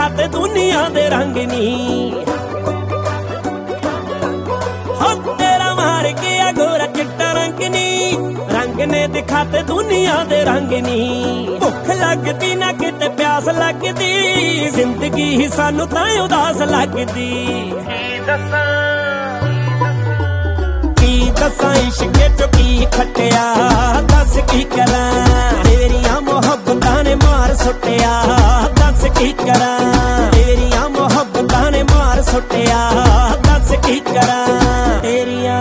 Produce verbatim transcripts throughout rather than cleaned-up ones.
दिखाते दुनिया दे रंग नी, हो तेरा मार गया गोरा चिट्टा रंग नी, रंग ने दिखाते दुनिया दे रंग नी। भुख लगदी ना किते प्यास लगदी, जिंदगी ही सानू तां उदास लगदी। की दसां इश्के चो की खटिया, दस की करां तेरियां मोहब्बतां ने मार सुटिया, दस की करां तेरियां मोहब्बतां ने मार सुटिया, दस की करां तेरियां।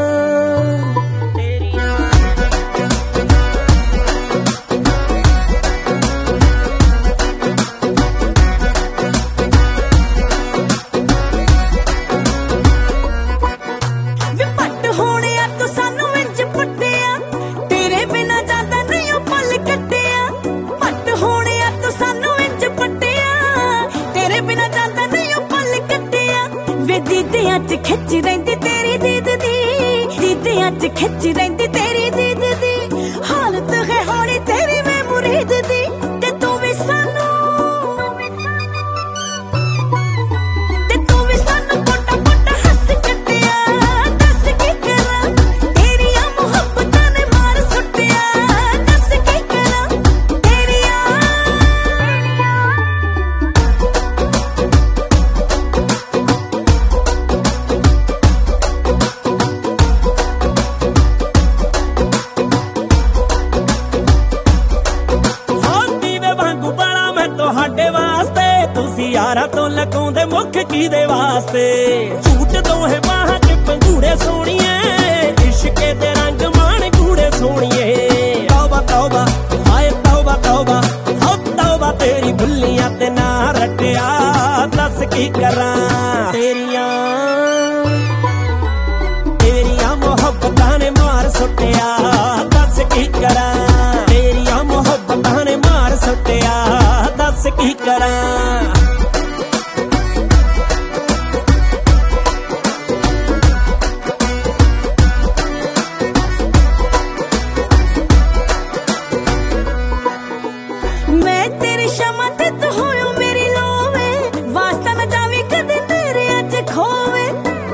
दीदियां च खिच रहिंदी तेरी दीद दी, दीदियां च खिच रहिंदी तेरी दीद दी, हालत है होनी तेरी मैं मुरीद दी, ते तू भी सानू ते तू भी सानू पोटा पोटा हस कटिया, दस की करां तेरियां मोहब्बतां ने मार सुटिया, दस की करां तेरियां। ਤੁਹਾਡੇ ਵਾਸਤੇ ਤੁਸੀਂ ਯਾਰਾਂ ਤੋਂ ਲਕਾਉਂਦੇ ਮੁੱਖ ਕੀਦੇ ਵਾਸਤੇ, ਝੂਟ ਦੋਹੇ ਬਾਹਾਂ ਚ ਪੰਘੂੜੇ ਸੋਣੀਏ, ਇਸ਼ਕੇ ਦੇ ਰੰਗ ਮਾਣ ਗੂੜੇ ਸੋਣੀਏ। ਤੌਬਾ ਤੌਬਾ ਹਾਏ ਤੌਬਾ ਤੌਬਾ, ਹੋ ਤੌਬਾ ਤੇਰੀ ਭੁੱਲੀਆਂ ਤੇ ਨਾ ਰੱਟਿਆ, ਦੱਸ ਕੀ ਕਰਾਂ ਤੇਰੀਆਂ ਤੇਰੀਆਂ ਮੁਹੱਬਤਾਂ ਨੇ ਮਾਰ ਸੁੱਟਿਆ, ਦੱਸ ਕੀ ਕਰਾਂ ਤੇਰੀਆਂ ਮੁਹੱਬਤਾਂ ਨੇ ਮਾਰ ਸੁੱਟਿਆ, दस की करां। मैं तेरी शमा ते तू होयो मेरी लोवे, वास्ता न जावी कदे तेरे अज खोवे।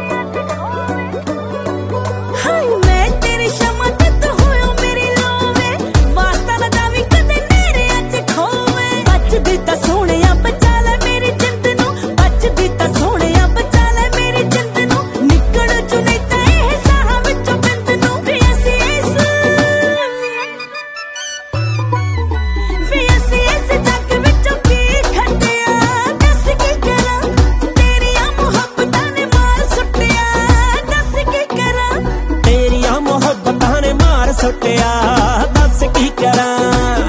हाय मैं तेरी शमा ते तू होयो मेरी लोवे, वास्ता न जावी कदे तेरे अज खोवे। बचदी तां सोहणिया बचा ले मेरी जिंद नू, बचदी तां सोहणिया बचा ले मेरी जिंद नू, निकल जू नहीं तां इह साहां विचों बिंद नू। वे असीं इस वे असीं इस जग विचों की खटिया, दस की करां तेरियां मोहब्बतां ने मार सुटिया, दस की करां तेरियां मोहब्बतां ने मार सुटिया, दस की करां।